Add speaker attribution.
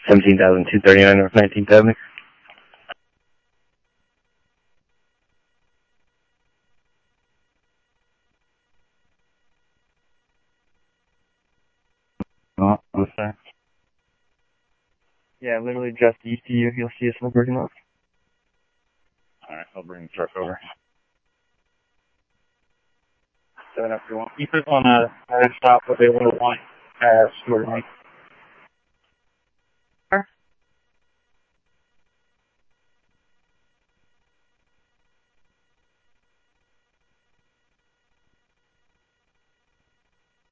Speaker 1: 17,239 North 19th Avenue. Oh, I'm sorry. Yeah, literally just east of you. You'll see a smoke working off. Alright, I'll bring the truck over. 7 up, you want. Keep it on a stop, but they will want Stuart.